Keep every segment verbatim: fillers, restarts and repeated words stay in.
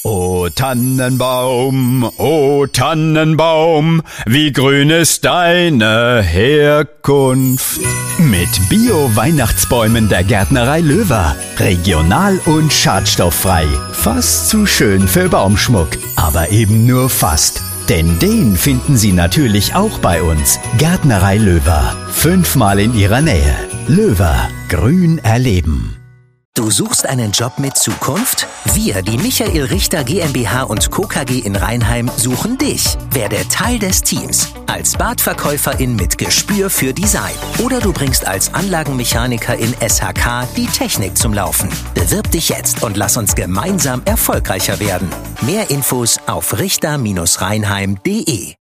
O Tannenbaum, o Tannenbaum, wie grün ist deine Herkunft. Mit Bio-Weihnachtsbäumen der Gärtnerei Löwer. Regional und schadstofffrei. Fast zu schön für Baumschmuck. Aber eben nur fast. Denn den finden Sie natürlich auch bei uns. Gärtnerei Löwer. Fünfmal in Ihrer Nähe. Löwer. Grün erleben. Du suchst einen Job mit Zukunft? Wir, die Michael Richter GmbH und Co. K G in Rheinheim, suchen dich. Werde Teil des Teams. Als Badverkäuferin mit Gespür für Design. Oder du bringst als Anlagenmechaniker in S H K die Technik zum Laufen. Bewirb dich jetzt und lass uns gemeinsam erfolgreicher werden. Mehr Infos auf richter Bindestrich rheinheim punkt de.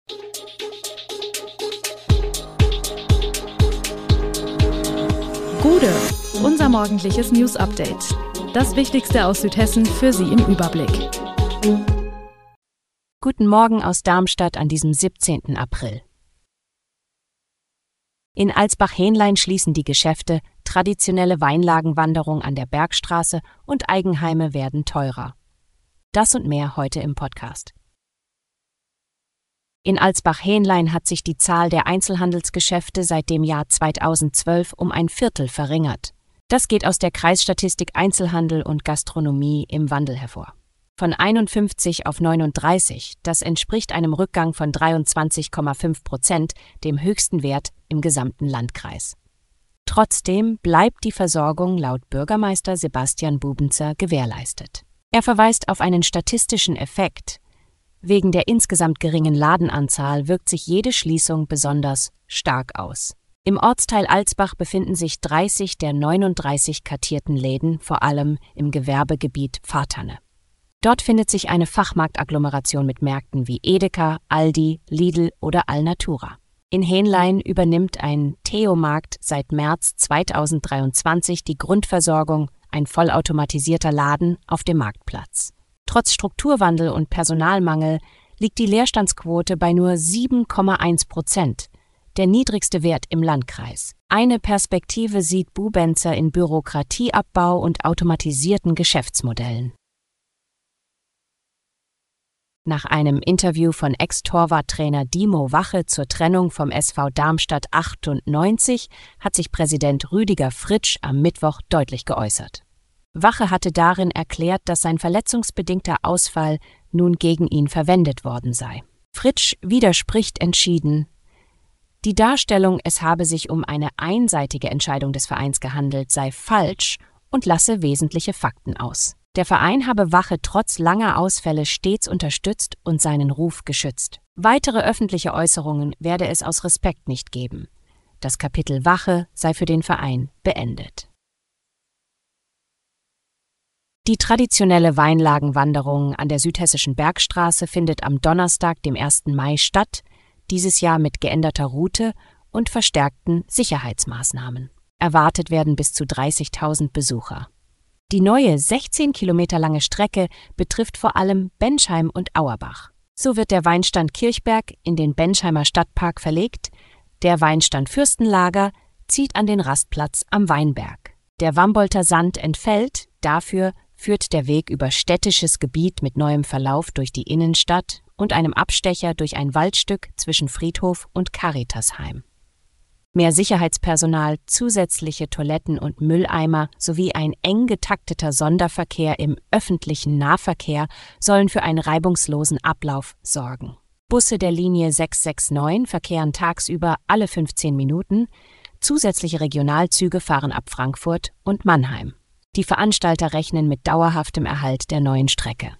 Gude, unser morgendliches News-Update. Das Wichtigste aus Südhessen für Sie im Überblick. Guten Morgen aus Darmstadt an diesem siebzehnten April. In Alsbach-Hähnlein schließen die Geschäfte, traditionelle Weinlagenwanderung an der Bergstraße und Eigenheime werden teurer. Das und mehr heute im Podcast. In Alsbach-Hähnlein hat sich die Zahl der Einzelhandelsgeschäfte seit dem Jahr zweitausendzwölf um ein Viertel verringert. Das geht aus der Kreisstatistik Einzelhandel und Gastronomie im Wandel hervor. Von einundfünfzig auf neununddreißig, das entspricht einem Rückgang von dreiundzwanzig Komma fünf Prozent, dem höchsten Wert im gesamten Landkreis. Trotzdem bleibt die Versorgung laut Bürgermeister Sebastian Bubenzer gewährleistet. Er verweist auf einen statistischen Effekt. Wegen der insgesamt geringen Ladenanzahl wirkt sich jede Schließung besonders stark aus. Im Ortsteil Alsbach befinden sich dreißig der neununddreißig kartierten Läden, vor allem im Gewerbegebiet Pfarrtanne. Dort findet sich eine Fachmarktagglomeration mit Märkten wie Edeka, Aldi, Lidl oder Alnatura. In Hähnlein übernimmt ein Theo-Markt seit März zweitausenddreiundzwanzig die Grundversorgung, ein vollautomatisierter Laden auf dem Marktplatz. Trotz Strukturwandel und Personalmangel liegt die Leerstandsquote bei nur sieben Komma eins Prozent, der niedrigste Wert im Landkreis. Eine Perspektive sieht Bubenzer in Bürokratieabbau und automatisierten Geschäftsmodellen. Nach einem Interview von Ex-Torwarttrainer Dimo Wache zur Trennung vom S V Darmstadt achtundneunzig hat sich Präsident Rüdiger Fritsch am Mittwoch deutlich geäußert. Wache hatte darin erklärt, dass sein verletzungsbedingter Ausfall nun gegen ihn verwendet worden sei. Fritsch widerspricht entschieden. Die Darstellung, es habe sich um eine einseitige Entscheidung des Vereins gehandelt, sei falsch und lasse wesentliche Fakten aus. Der Verein habe Wache trotz langer Ausfälle stets unterstützt und seinen Ruf geschützt. Weitere öffentliche Äußerungen werde es aus Respekt nicht geben. Das Kapitel Wache sei für den Verein beendet. Die traditionelle Weinlagenwanderung an der südhessischen Bergstraße findet am Donnerstag, dem ersten Mai, statt, dieses Jahr mit geänderter Route und verstärkten Sicherheitsmaßnahmen. Erwartet werden bis zu dreißigtausend Besucher. Die neue sechzehn Kilometer lange Strecke betrifft vor allem Benschheim und Auerbach. So wird der Weinstand Kirchberg in den Benschheimer Stadtpark verlegt, der Weinstand Fürstenlager zieht an den Rastplatz am Weinberg. Der Wambolter Sand entfällt, dafür führt der Weg über städtisches Gebiet mit neuem Verlauf durch die Innenstadt und einem Abstecher durch ein Waldstück zwischen Friedhof und Caritasheim. Mehr Sicherheitspersonal, zusätzliche Toiletten und Mülleimer sowie ein eng getakteter Sonderverkehr im öffentlichen Nahverkehr sollen für einen reibungslosen Ablauf sorgen. Busse der Linie sechs sechs neun verkehren tagsüber alle fünfzehn Minuten, zusätzliche Regionalzüge fahren ab Frankfurt und Mannheim. Die Veranstalter rechnen mit dauerhaftem Erhalt der neuen Strecke.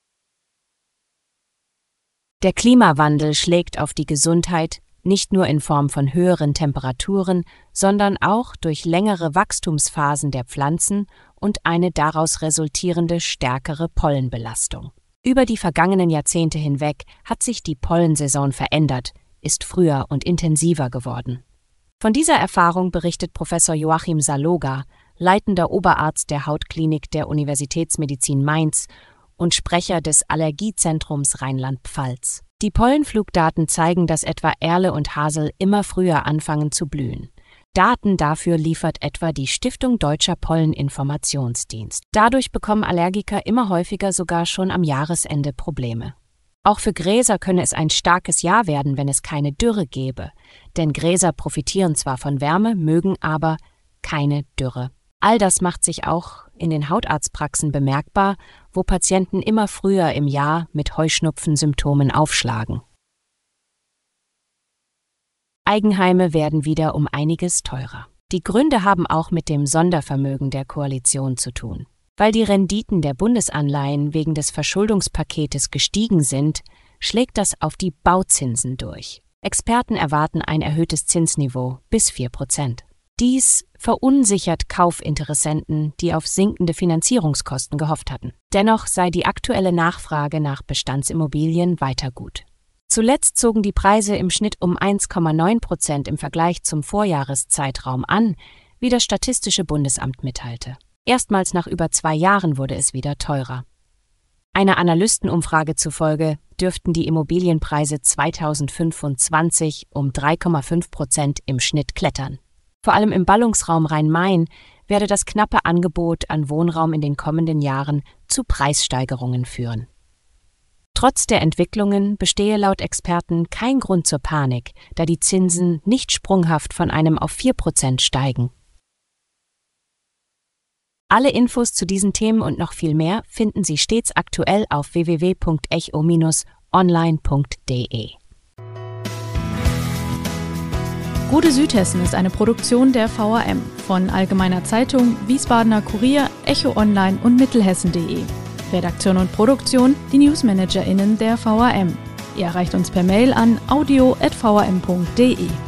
Der Klimawandel schlägt auf die Gesundheit, nicht nur in Form von höheren Temperaturen, sondern auch durch längere Wachstumsphasen der Pflanzen und eine daraus resultierende stärkere Pollenbelastung. Über die vergangenen Jahrzehnte hinweg hat sich die Pollensaison verändert, ist früher und intensiver geworden. Von dieser Erfahrung berichtet Professor Joachim Saloga, leitender Oberarzt der Hautklinik der Universitätsmedizin Mainz und Sprecher des Allergiezentrums Rheinland-Pfalz. Die Pollenflugdaten zeigen, dass etwa Erle und Hasel immer früher anfangen zu blühen. Daten dafür liefert etwa die Stiftung Deutscher Polleninformationsdienst. Dadurch bekommen Allergiker immer häufiger sogar schon am Jahresende Probleme. Auch für Gräser könne es ein starkes Jahr werden, wenn es keine Dürre gäbe. Denn Gräser profitieren zwar von Wärme, mögen aber keine Dürre. All das macht sich auch in den Hautarztpraxen bemerkbar, wo Patienten immer früher im Jahr mit Heuschnupfensymptomen aufschlagen. Eigenheime werden wieder um einiges teurer. Die Gründe haben auch mit dem Sondervermögen der Koalition zu tun. Weil die Renditen der Bundesanleihen wegen des Verschuldungspaketes gestiegen sind, schlägt das auf die Bauzinsen durch. Experten erwarten ein erhöhtes Zinsniveau bis vier Prozent. Dies verunsichert Kaufinteressenten, die auf sinkende Finanzierungskosten gehofft hatten. Dennoch sei die aktuelle Nachfrage nach Bestandsimmobilien weiter gut. Zuletzt zogen die Preise im Schnitt um eins Komma neun Prozent im Vergleich zum Vorjahreszeitraum an, wie das Statistische Bundesamt mitteilte. Erstmals nach über zwei Jahren wurde es wieder teurer. Einer Analystenumfrage zufolge dürften die Immobilienpreise zweitausendfünfundzwanzig um drei Komma fünf Prozent im Schnitt klettern. Vor allem im Ballungsraum Rhein-Main werde das knappe Angebot an Wohnraum in den kommenden Jahren zu Preissteigerungen führen. Trotz der Entwicklungen bestehe laut Experten kein Grund zur Panik, da die Zinsen nicht sprunghaft von einem auf vier Prozent steigen. Alle Infos zu diesen Themen und noch viel mehr finden Sie stets aktuell auf w w w punkt echo Bindestrich online punkt de. Gute Südhessen ist eine Produktion der V A M von Allgemeiner Zeitung, Wiesbadener Kurier, Echo Online und Mittelhessen punkt de. Redaktion und Produktion, die NewsmanagerInnen der V A M. Ihr erreicht uns per Mail an audio at v a m punkt de.